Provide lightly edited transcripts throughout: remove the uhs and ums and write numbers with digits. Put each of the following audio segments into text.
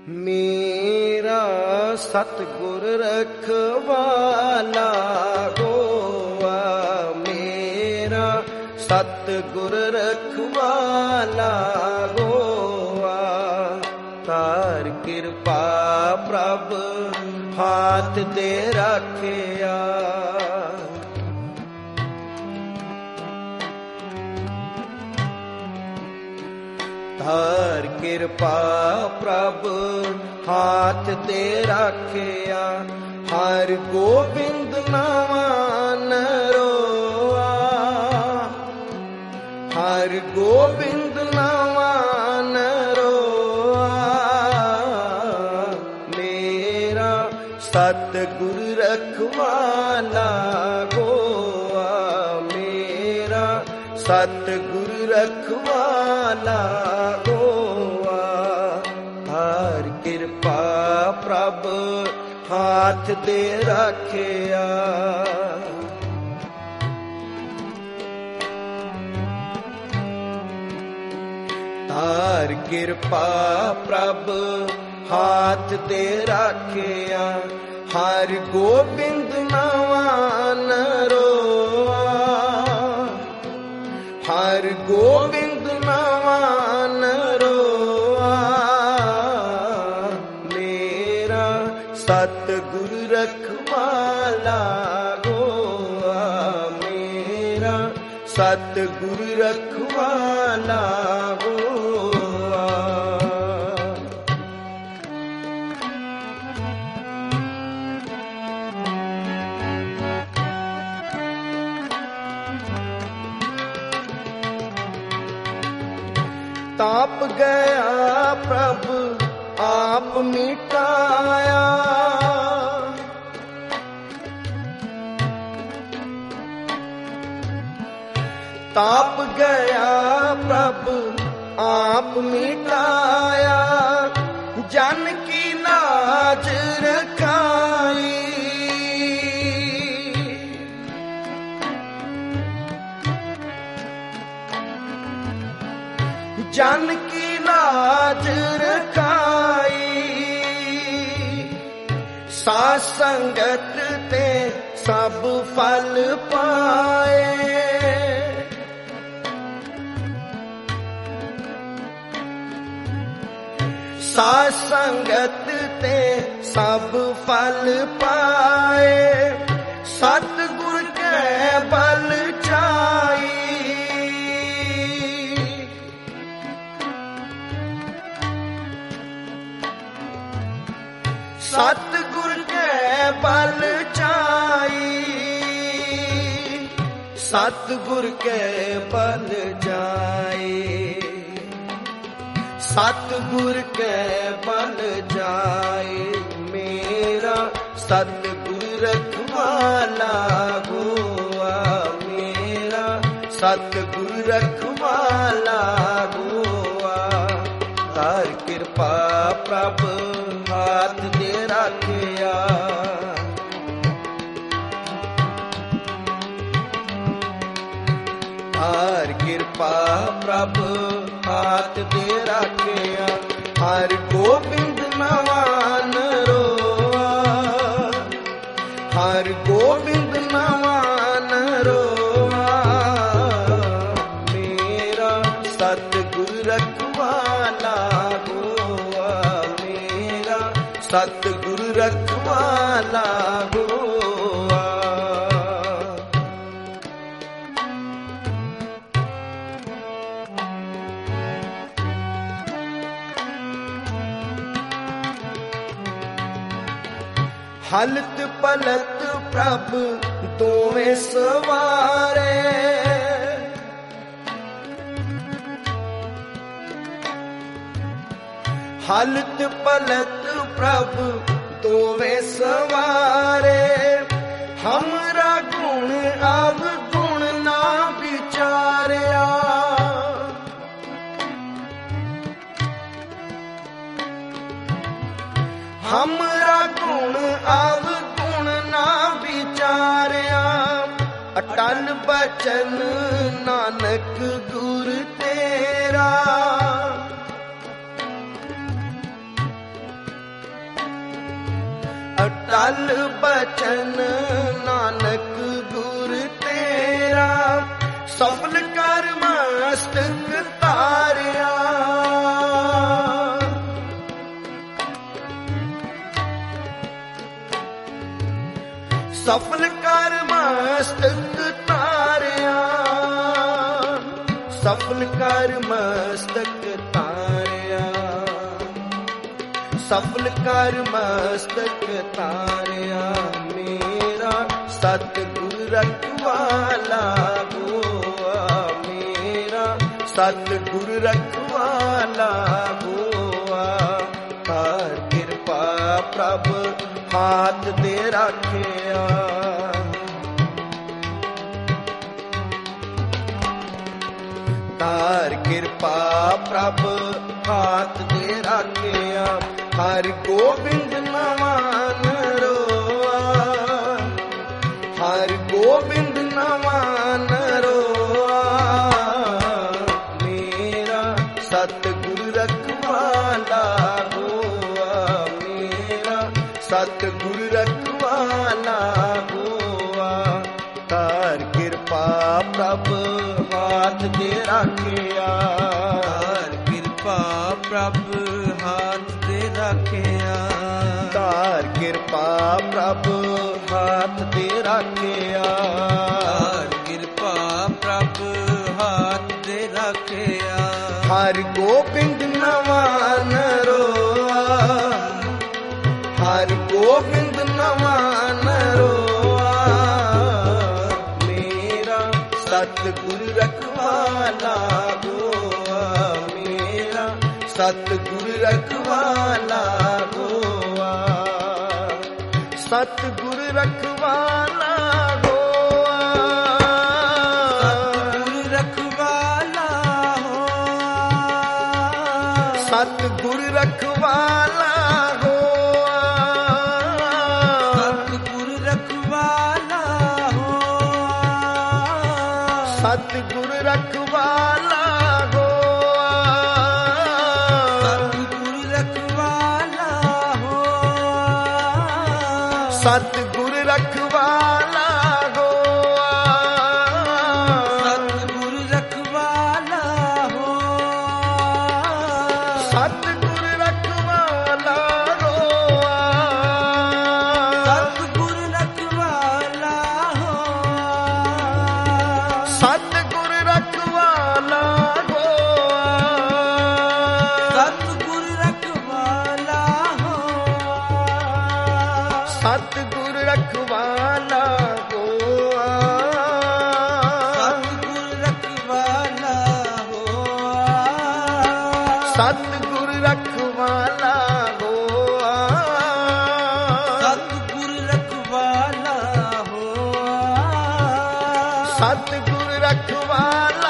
ਮੇਰਾ ਸਤਿਗੁਰ ਰਖਵਾਲਾ ਹੋਆ, ਮੇਰਾ ਸਤਿਗੁਰ ਰਖਵਾਲਾ ਹੋਆ। ਧਾਰ ਕਿਰਪਾ ਪ੍ਰਭ ਹਾਥ ਤੇ ਰੱਖਿਆ, ਧਾਰ ਕਿਰਪਾ ਪ੍ਰਭ ਹਾਥ ਤੇ ਰੱਖਿਆ। ਹਰਿ ਗੋਬਿੰਦ ਨਾਵਾਂ ਨਰੋਆ, ਹਰਿ ਗੋਬਿੰਦ ਨਾਵਾਂ ਨਰੋਆ। ਮੇਰਾ ਸਤਿਗੁਰ ਰਖਵਾਲਾ ਹੋਆ, ਮੇਰਾ ਸਤਿਗੁਰ ਰਖਵਾਲਾ ਹੋਆ। ਹਰਿ ਕਿਰਪਾ ਪ੍ਰਭ ਹਾਥ ਤੇ ਰੱਖਿਆ, ਹਰਿ ਕਿਰਪਾ ਪ੍ਰਭ ਹਾਥ ਤੇ ਰੱਖਿਆ। ਹਰਿ ਗੋਬਿੰਦ ਨਾਵਾਂ ਨਰੋਆ, ਹਰਿ ਗੋਬਿੰਦ ਨਾਵਾਂ ਨਰੋਆ। ਮੇਰਾ ਸਤਿਗੁਰ ਰਖਵਾਲਾ ਹੋਆ, ਮੇਰਾ ਸਤਿਗੁਰ ਰਖਵਾਲਾ ਹੋਆ। ਤਾਪ ਗਿਆ ਪ੍ਰਭ ਆਪ ਮਿਟਾਇਆ, ਤਾਪ ਗਿਆ ਪ੍ਰਭ ਆਪ ਮਿਟਾਇਆ। ਜਨ ਕੀ ਲਾਜ ਰਖਾਈ, ਜਨ ਕੀ ਲਾਜ ਰਖਾਈ। ਸਾਧ ਸੰਗਤ ਤੇ ਸਭ ਫਲ ਪਾਏ, ਸਾਧ ਸੰਗਤ ਤੇ ਸਭ ਫਲ ਪਾਏ। ਸਤਿਗੁਰ ਕੈ ਬਲ ਚਾਈ, ਸਤਿਗੁਰ ਕੈ ਬਲ ਚਾਈ, ਸਤਿਗੁਰ ਕੈ ਬਲ ਜਾਏ, ਸਤਿਗੁਰ ਕੈ ਬਲ ਜਾਏ। ਮੇਰਾ ਸਤਿਗੁਰ ਰਖਵਾਲਾ ਹੋਆ, ਮੇਰਾ ਸਤਿਗੁਰ ਰਖਵਾਲਾ ਹੋਆ। ਧਾਰ ਕਿਰਪਾ ਪ੍ਰਭ ਹਾਥ ਤੇ ਰੱਖਿਆ, ਧਾਰ ਕਿਰਪਾ ਪ੍ਰਭ ਹਾਥ ਤੇ ਰੱਖਿਆ। ਹਰਿ ਗੋਬਿੰਦ ਨਾਵਾਂ ਨਰੋਆ, ਹਰਿ ਗੋਬਿੰਦ ਨਾਵਾਂ ਨਰੋਆ। ਮੇਰਾ ਸਤਿਗੁਰ ਰਖਵਾਲਾ ਹੋਆ, ਮੇਰਾ ਸਤਿਗੁਰ ਰਖਵਾਲਾ ਹੋਆ। ਹਲਤ ਪਲਤ ਪ੍ਰਭ ਦੋਵੇਂ ਸਵਾਰੇ, ਹਲਤ ਪਲਤ ਪ੍ਰਭ ਦੋਵੇਂ ਸਵਾਰੇ। ਹਮਰਾ ਗੁਣ ਅਵਗੁਣ ਨਾ ਵਿਚਾਰਿਆ, ਹਮਰਾ ਗੁਣ ਅਵਗੁਣ ਨਾ ਵਿਚਾਰਿਆ। ਅਟਲ ਬਚਨ ਨਾਨਕ ਗੁਰ ਤੇਰਾ, ਅਟਲ ਬਚਨ ਨਾਨਕ ਗੁਰ ਤੇਰਾ, ਸਫਲ ਕਰ ਮਸਤਕ ਤਾਰਿਆ। ਸਫਲ ਕਰ ਮਸਤਕ ਤਾਰਿਆ, ਸਫਲ ਕਰ ਮਸਤਕ ਤਾਰਿਆ, ਸਫਲ ਕਰ ਮਸਤਕ ਤਾਰਿਆ। ਮੇਰਾ ਸਤਿਗੁਰ ਰਖਵਾਲਾ ਹੋਆ, ਮੇਰਾ ਸਤਿਗੁਰ ਰਖਵਾਲਾ ਹੋਆ। ਕਰ ਕਿਰਪਾ ਪ੍ਰਭ ਹਾਥ ਦੇ ਰਾਖਿਆ, ਤਾਰ ਕਿਰਪਾ ਪ੍ਰਭ ਹਾਥ ਦੇ ਰਾਖਿਆ। ਹਰਿ ਗੋਬਿੰਦ ਨਵਾਨ ਰੋਆ, ਹਰਿ ਗੋਬਿੰਦ ਨਵਾਨ ਰੋਆ। ਮੇਰਾ ਸਤਿਗੁਰ ਰਖਵਾਲਾ ਹੋਆ, ਮੇਰਾ ਸਤਿਗੁਰ ਰਖਵਾਲਾ ਹੋਆ। ਤਾਰ ਕਿਰਪਾ ਪ੍ਰਭ ਹਾਥ ਦੇ ਰਾਖਿਆ, ਤਾਰ ਕਿਰਪਾ ਪ੍ਰਭ ਹਾਥ ਦੇ ਰਾਖਿਆ, ਤਾਰ ਕਿਰਪਾ ਪ੍ਰਭ ਹਾਥ ਦੇ ਰਾਖਿਆ, ਤਾਰ ਕਿਰਪਾ ਪ੍ਰਭ ਹਾਥ ਦੇ ਰਾਖਿਆ। ਹਰਿ ਗੋਬਿੰਦ ਨਵਾਨ ਰੋਆ, ਹਰਿ ਗੋਬਿੰਦ ਨਵਾਨ ਰੋਆ। ਮੇਰਾ ਸਤਿਗੁਰ ਰਖਵਾਲਾ ਹੋਆ, ਮੇਰਾ ਸਤਿਗੁਰ ਰਖਵਾਲਾ ਹੋਆ, ਸਤਿਗੁਰ ਰਖਵਾਲਾ ਹੋਆ, ਸਤਿਗੁਰ ਰਖਵਾਲਾ ਹੋਆ, ਸਤਿਗੁਰ ਰਖਵਾਲਾ ਹੋਆ, ਸਤਿਗੁਰ ਰਖਵਾਲਾ ਹੋਆ, ਸਤਿਗੁਰ ਰਖਵਾਲਾ ਹੋਆ, ਸਤਿਗੁਰ ਰਖਵਾਲਾ ਹੋਆ, ਸਤਿਗੁਰ ਰਖਵਾਲਾ ਹੋਆ, ਸਤਿਗੁਰ ਰਖਵਾਲਾ ਹੋਆ, ਸਤਿਗੁਰ ਰਖਵਾਲਾ ਹੋਆ, ਸਤਿਗੁਰ ਰਖਵਾਲਾ ਹੋਆ, ਸਤਿਗੁਰ ਰਖਵਾਲਾ ਹੋਆ, ਸਤਿਗੁਰ ਰਖਵਾਲਾ ਹੋਆ, ਸਤਿਗੁਰ ਰਖਵਾਲਾ ਹੋਆ, ਸਤਿਗੁਰ ਰਖਵਾਲਾ ਹੋਆ, ਸਤਿਗੁਰ ਰਖਵਾਲਾ ਹੋਆ, ਸਤਿਗੁਰ ਰਖਵਾਲਾ ਹੋਆ, ਸਤਿਗੁਰ ਰਖਵਾਲਾ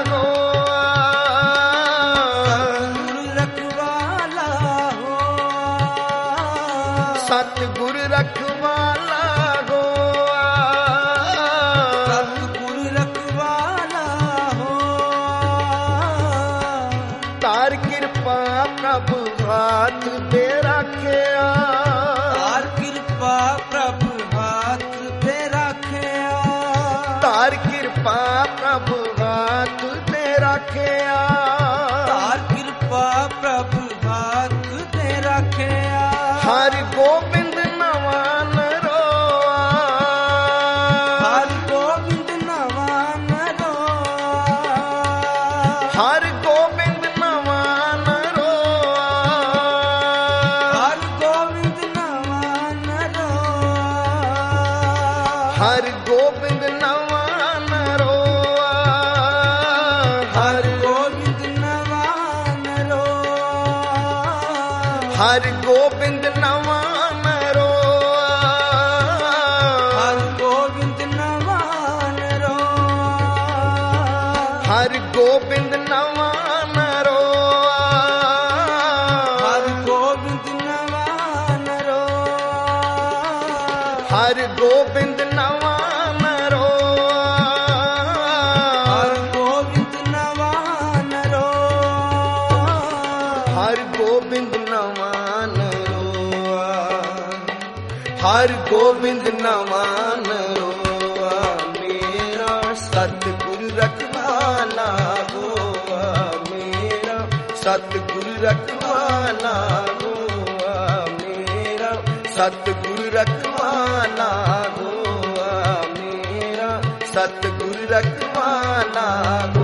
ਹੋਆ, ਸਤਿਗੁਰ ਰਖਵਾਲਾ ਹੋਆ, ਸਤਿਗੁਰ ਰਖਵਾਲਾ ਹੋਆ। ਤਾਰ ਕਿਰਪਾ ਪ੍ਰਭ ਹਾਥ ਦੇ ਰਾਖਿਆ, ਤਾਰ ਕਿਰਪਾ ਪ੍ਰਭ ਹਾਥ ਦੇ ਰਾਖਿਆ, ਤਾਰ ਕਿਰਪਾ ਪ੍ਰਭ ਹਾਥ ਦੇ ਰਾਖਿਆ, ਤਾਰ ਕਿਰਪਾ ਪ੍ਰਭ ਹਾਥ ਦੇ ਰਾਖਿਆ। ਹਰਿ ਗੋਬਿੰਦ ਨਵਾਨ ਰੋਆ, ਹਰਿ ਗੋਬਿੰਦ ਨਵਾਨ ਰੋਆ, ਹਰਿ ਗੋਬਿੰਦ ਨਵਾਨ ਰੋਆ, ਹਰਿ ਗੋਬਿੰਦ ਨਵਾਨ ਰੋਆ, ਹਰਿ ਗੋਬਿੰਦ ਨਵਾਨ ਰੋਆ, ਹਰਿ ਗੋਬਿੰਦ ਨਵਾਨ ਰੋਆ, ਹਰਿ ਗੋਬਿੰਦ ਨਵਾਨ ਰੋਆ, ਹਰਿ ਗੋਬਿੰਦ ਨਵਾਨ ਰੋਆ, ਹਰਿ ਗੋਬਿੰਦ ਨਵਾਨ ਰੋਆ, ਹਰਿ ਗੋਬਿੰਦ ਨਵਾਨ ਰੋਆ, ਹਰਿ ਗੋਬਿੰਦ ਨਵਾਨ ਰੋਆ, ਹਰਿ ਗੋਬਿੰਦ ਨਵਾਨ ਰੋਆ, ਹਰਿ ਗੋਬਿੰਦ ਨਵਾਨ ਰੋਆ। ਹਰ ਗੋਬਿੰਦ ਨਵਾਨ ਹੋਆ ਮੇਰਾ, ਸਤਿਗੁਰ ਰਖਵਾਲਾ ਹੋਆ ਮੇਰਾ, ਸਤਿਗੁਰ ਰਖਵਾਲਾ ਹੋਆ ਮੇਰਾ, ਸਤਿਗੁਰ ਰਖਵਾਲਾ ਹੋਆ ਮੇਰਾ, ਸਤਿਗੁਰ ਰਖਵਾਲਾ।